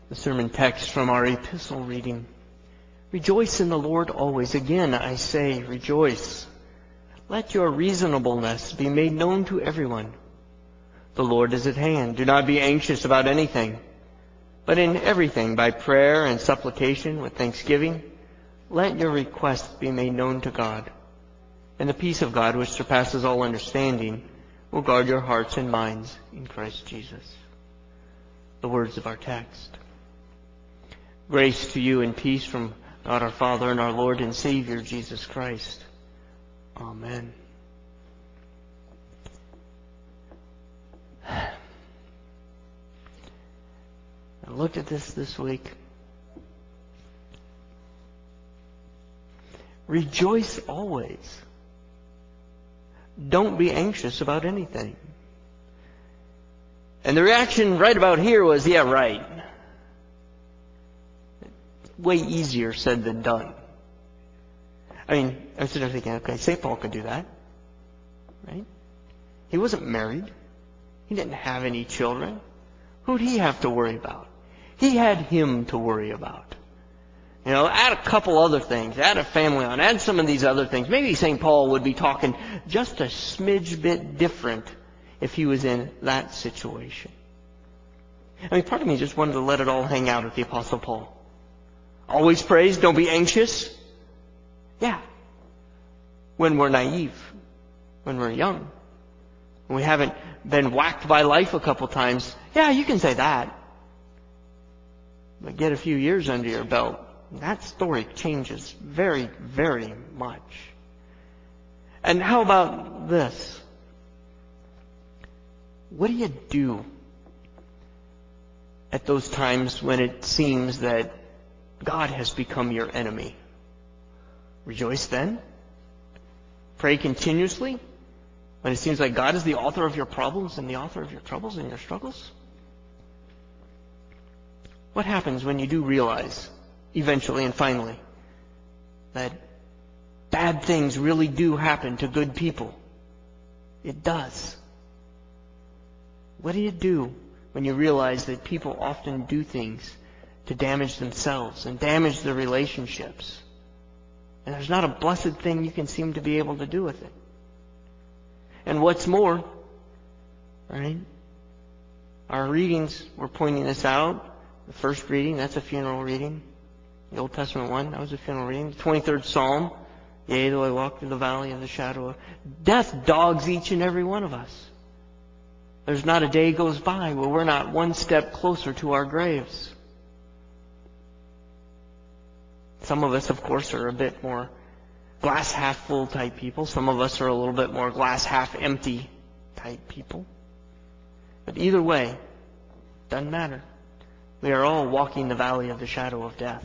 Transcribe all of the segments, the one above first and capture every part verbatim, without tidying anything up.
The sermon text from our epistle reading. Rejoice in the Lord always. Again, I say, rejoice. Let your reasonableness be made known to everyone. The Lord is at hand. Do not be anxious about anything, but in everything, by prayer and supplication with thanksgiving, let your requests be made known to God. And the peace of God, which surpasses all understanding, will guard your hearts and minds in Christ Jesus. The words of our text. Grace to you and peace from God our Father and our Lord and Savior, Jesus Christ. Amen. I looked at this this week. Rejoice always. Don't be anxious about anything. And the reaction right about here was, yeah, right. Way easier said than done. I mean, I was sitting there thinking, okay, Saint Paul could do that. Right? He wasn't married. He didn't have any children. Who'd he have to worry about? He had him to worry about. You know, add a couple other things. Add a family on. Add some of these other things. Maybe Saint Paul would be talking just a smidge bit different if he was in that situation. I mean, part of me just wanted to let it all hang out at the Apostle Paul. Always praise, don't be anxious. Yeah. When we're naive. When we're young. When we haven't been whacked by life a couple times. Yeah, you can say that. But get a few years under your belt. That story changes very, very much. And how about this? What do you do at those times when it seems that God has become your enemy? Rejoice then. Pray continuously when it seems like God is the author of your problems and the author of your troubles and your struggles. What happens when you do realize, eventually and finally, that bad things really do happen to good people? It does. What do you do when you realize that people often do things to damage themselves and damage their relationships? And there's not a blessed thing you can seem to be able to do with it. And what's more, right? Our readings were pointing this out. The first reading, that's a funeral reading. The Old Testament one, that was a funeral reading. The twenty-third Psalm, yea, though I walk through the valley of the shadow of death, dogs each and every one of us. There's not a day goes by where we're not one step closer to our graves. Some of us, of course, are a bit more glass half full type people. Some of us are a little bit more glass half empty type people. But either way, doesn't matter. We are all walking the valley of the shadow of death.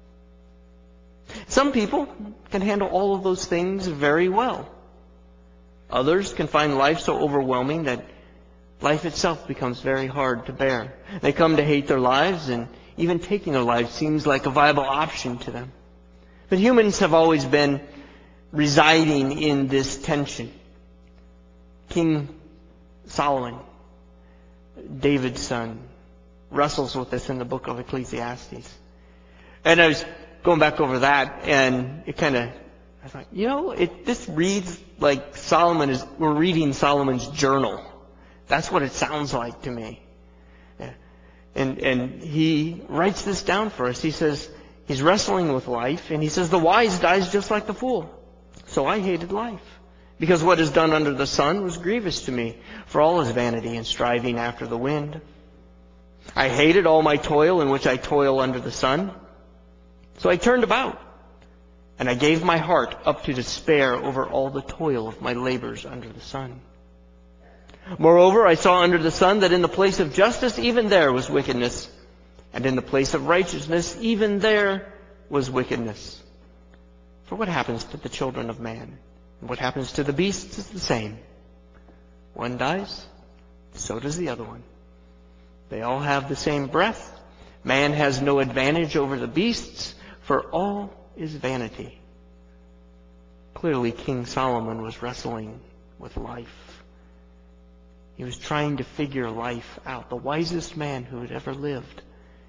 Some people can handle all of those things very well. Others can find life so overwhelming that life itself becomes very hard to bear. They come to hate their lives, and even taking their lives seems like a viable option to them. But humans have always been residing in this tension. King Solomon, David's son, wrestles with this in the book of Ecclesiastes. And I was going back over that, and it kind of, I thought, you know, it this reads like Solomon is, we're reading Solomon's journal. That's what it sounds like to me. Yeah. And, and he writes this down for us. He says, he's wrestling with life, and he says, the wise dies just like the fool. So I hated life, because what is done under the sun was grievous to me, for all is vanity and striving after the wind. I hated all my toil in which I toil under the sun. So I turned about, and I gave my heart up to despair over all the toil of my labors under the sun. Moreover, I saw under the sun that in the place of justice, even there was wickedness, and in the place of righteousness, even there was wickedness. For what happens to the children of man? And what happens to the beasts is the same. One dies, so does the other one. They all have the same breath. Man has no advantage over the beasts, for all is vanity. Clearly, King Solomon was wrestling with life. He was trying to figure life out. The wisest man who had ever lived.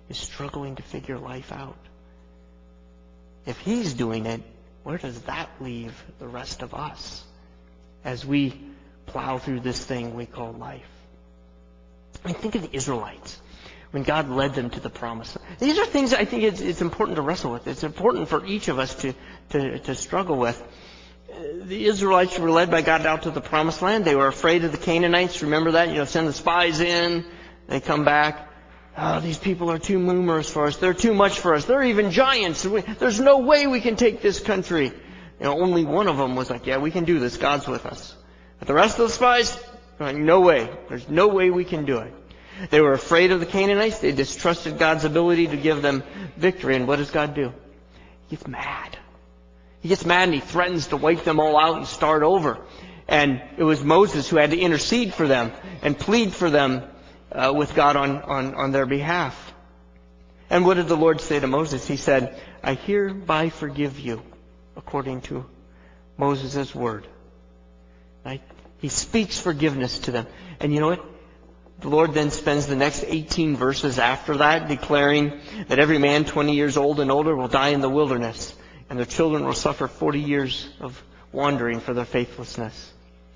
is struggling to figure life out. If He's doing it, where does that leave the rest of us as we plow through this thing we call life? I mean, think of the Israelites when God led them to the promise. These are things I think it's, it's important to wrestle with. It's important for each of us to, to, to struggle with. The Israelites were led by God out to the promised land. They were afraid of the Canaanites. Remember that? You know, send the spies in. They come back. Oh, these people are too numerous for us. They're too much for us. They're even giants. There's no way we can take this country. You know, only one of them was like, yeah, we can do this. God's with us. But the rest of the spies, like, no way. There's no way we can do it. They were afraid of the Canaanites. They distrusted God's ability to give them victory. And what does God do? He gets mad. He gets mad and He threatens to wipe them all out and start over. And it was Moses who had to intercede for them and plead for them uh, with God on, on, on their behalf. And what did the Lord say to Moses? He said, I hereby forgive you according to Moses' word. Right? He speaks forgiveness to them. And you know what? The Lord then spends the next eighteen verses after that declaring that every man twenty years old and older will die in the wilderness, and their children will suffer forty years of wandering for their faithlessness.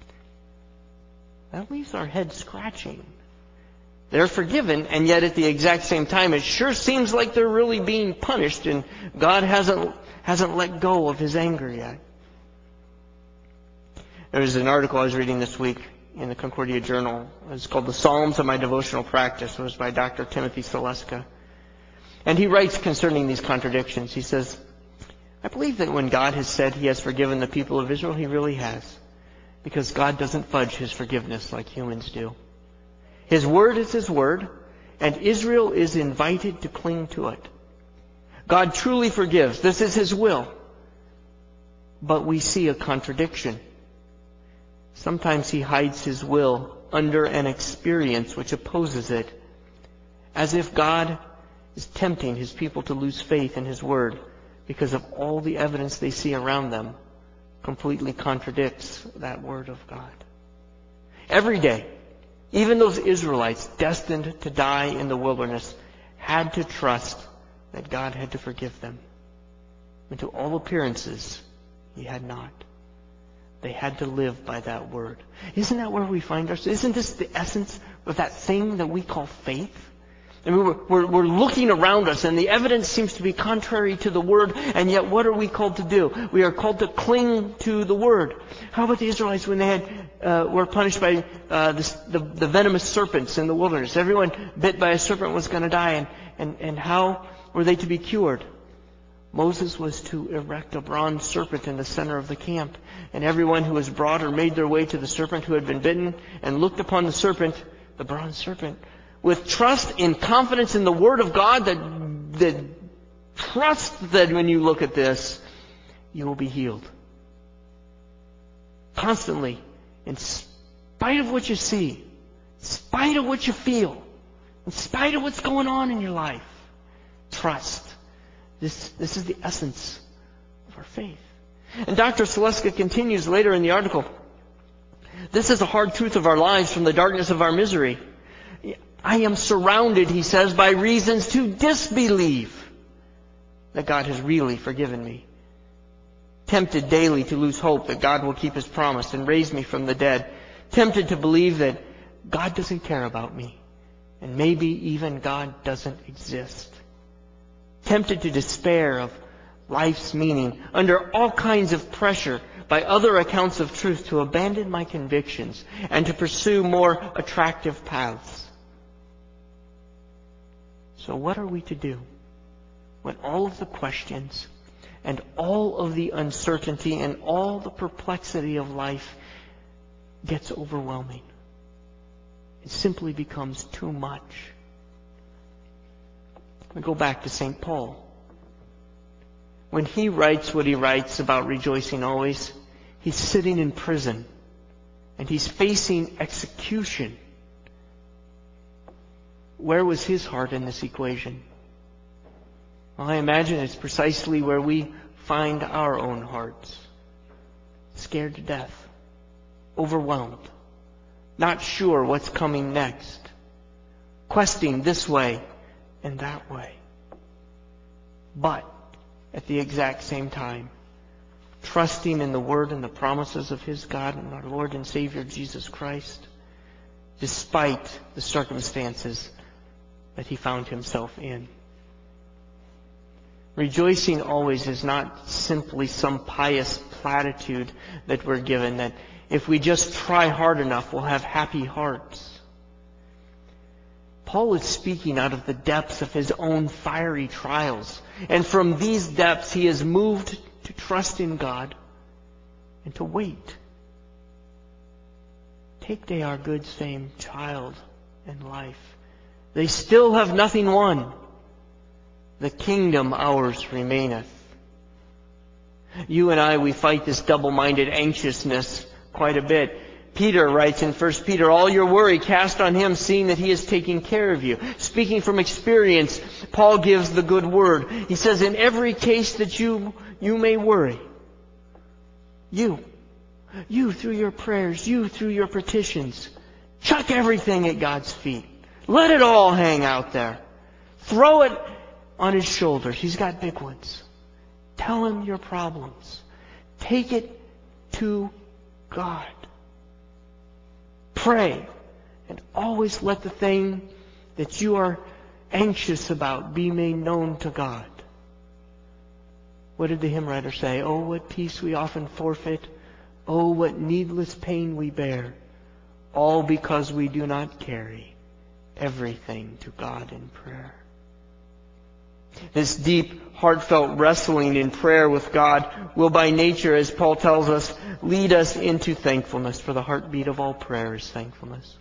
That leaves our head scratching. They're forgiven, and yet at the exact same time, it sure seems like they're really being punished, and God hasn't hasn't let go of His anger yet. There was an article I was reading this week in the Concordia Journal. It's called The Psalms of My Devotional Practice. It was by Doctor Timothy Seleska. And he writes concerning these contradictions. He says, I believe that when God has said He has forgiven the people of Israel, He really has. Because God doesn't fudge His forgiveness like humans do. His word is His word, and Israel is invited to cling to it. God truly forgives. This is His will. But we see a contradiction. Sometimes He hides His will under an experience which opposes it, as if God is tempting His people to lose faith in His word because of all the evidence they see around them completely contradicts that word of God. Every day, even those Israelites destined to die in the wilderness had to trust that God had to forgive them. And to all appearances, He had not. They had to live by that word. Isn't that where we find ourselves? Isn't this the essence of that thing that we call faith? I mean, we're, we're, we're looking around us and the evidence seems to be contrary to the word, and yet what are we called to do? We are called to cling to the word. How about the Israelites when they had uh, were punished by uh, this, the, the venomous serpents in the wilderness? Everyone bit by a serpent was going to die, and, and, and how were they to be cured? Moses was to erect a bronze serpent in the center of the camp, and everyone who was brought or made their way to the serpent who had been bitten and looked upon the serpent, the bronze serpent, with trust and confidence in the Word of God, that, that trust that when you look at this, you will be healed. Constantly, in spite of what you see, in spite of what you feel, in spite of what's going on in your life, trust. This, this is the essence of our faith. And Doctor Seleska continues later in the article, this is a hard truth of our lives from the darkness of our misery. I am surrounded, he says, by reasons to disbelieve that God has really forgiven me. Tempted daily to lose hope that God will keep His promise and raise me from the dead. Tempted to believe that God doesn't care about me. And maybe even God doesn't exist. Tempted to despair of life's meaning, under all kinds of pressure by other accounts of truth, to abandon my convictions and to pursue more attractive paths. So what are we to do when all of the questions and all of the uncertainty and all the perplexity of life gets overwhelming? It simply becomes too much. We go back to Saint Paul. When he writes what he writes about rejoicing always, he's sitting in prison and he's facing execution. Where was his heart in this equation? Well, I imagine it's precisely where we find our own hearts. Scared to death. Overwhelmed. Not sure what's coming next. Questing this way in that way. But at the exact same time, trusting in the Word and the promises of His God and our Lord and Savior Jesus Christ, despite the circumstances that he found himself in. Rejoicing always is not simply some pious platitude that we're given, that if we just try hard enough, we'll have happy hearts. Paul is speaking out of the depths of his own fiery trials. And from these depths, he is moved to trust in God and to wait. Take they our good same child and life. They still have nothing won. The kingdom ours remaineth. You and I, we fight this double-minded anxiousness quite a bit. Peter writes in First Peter, all your worry cast on Him, seeing that He is taking care of you. Speaking from experience, Paul gives the good word. He says, in every case that you, you may worry, you, you through your prayers, you through your petitions, chuck everything at God's feet. Let it all hang out there. Throw it on His shoulders. He's got big ones. Tell Him your problems. Take it to God. Pray, and always let the thing that you are anxious about be made known to God. What did the hymn writer say? Oh, what peace we often forfeit. Oh, what needless pain we bear. All because we do not carry everything to God in prayer. This deep, heartfelt wrestling in prayer with God will by nature, as Paul tells us, lead us into thankfulness, for the heartbeat of all prayer is thankfulness.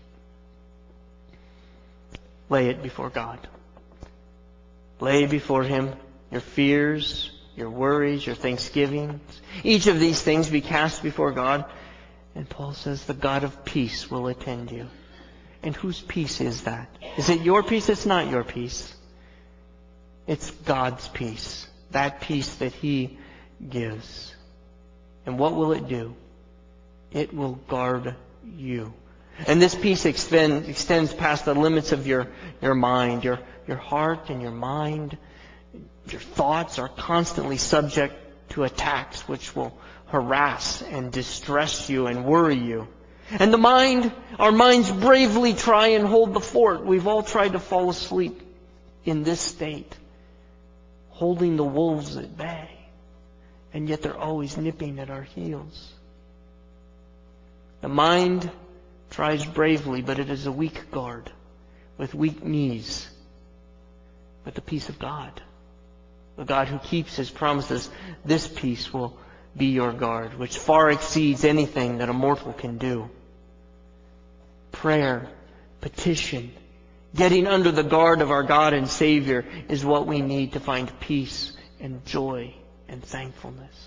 Lay it before God. Lay before Him your fears, your worries, your thanksgivings. Each of these things be cast before God. And Paul says the God of peace will attend you. And whose peace is that? Is it your peace? It's not your peace. It's God's peace. That peace that He gives. And what will it do? It will guard you. And this peace extend, extends past the limits of your, your mind. Your, your heart and your mind, your thoughts are constantly subject to attacks which will harass and distress you and worry you. And the mind, our minds bravely try and hold the fort. We've all tried to fall asleep in this state, holding the wolves at bay, and yet they're always nipping at our heels. The mind tries bravely, but it is a weak guard with weak knees. But the peace of God, the God who keeps His promises, this peace will be your guard, which far exceeds anything that a mortal can do. Prayer, petition, getting under the guard of our God and Savior is what we need to find peace and joy and thankfulness.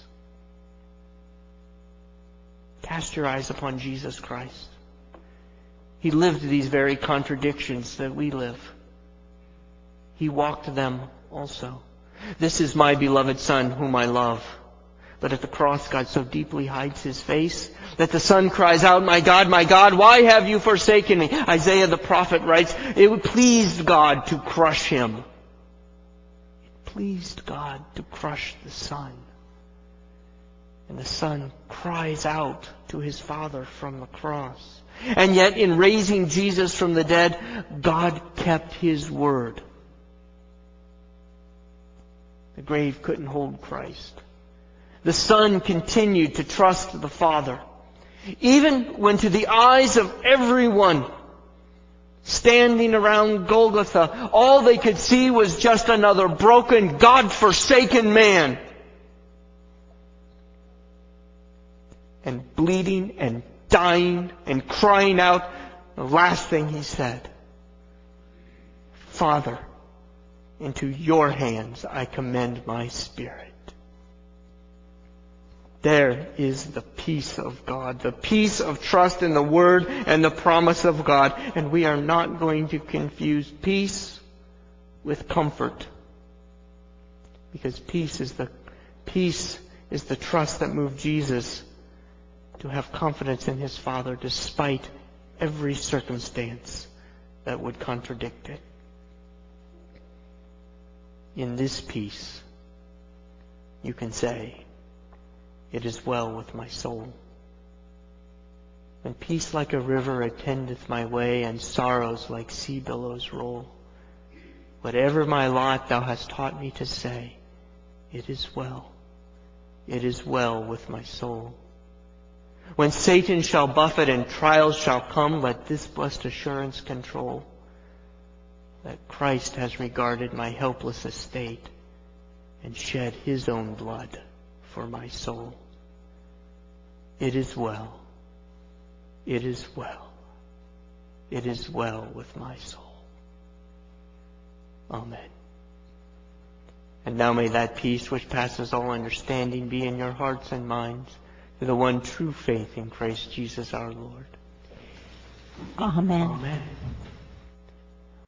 Cast your eyes upon Jesus Christ. He lived these very contradictions that we live. He walked them also. This is my beloved Son whom I love. But at the cross, God so deeply hides His face that the Son cries out, my God, my God, why have you forsaken me? Isaiah the prophet writes, it pleased God to crush Him. It pleased God to crush the Son. And the Son cries out to His Father from the cross. And yet in raising Jesus from the dead, God kept His word. The grave couldn't hold Christ. The Son continued to trust the Father. Even when to the eyes of everyone standing around Golgotha, all they could see was just another broken, God-forsaken man. And bleeding and dying and crying out, the last thing He said, Father, into your hands I commend my spirit. There is the peace of God, the peace of trust in the Word and the promise of God. And we are not going to confuse peace with comfort. Because peace is the, peace is the trust that moved Jesus to have confidence in His Father despite every circumstance that would contradict it. in this peace, you can say, it is well with my soul. When peace like a river attendeth my way, and sorrows like sea billows roll, whatever my lot thou hast taught me to say, it is well, it is well with my soul. When Satan shall buffet and trials shall come, let this blessed assurance control, that Christ has regarded my helpless estate and shed his own blood for my soul. It is well, it is well, it is well with my soul. Amen. And now may that peace which passes all understanding be in your hearts and minds, to the one true faith in Christ Jesus our Lord. Amen. Amen.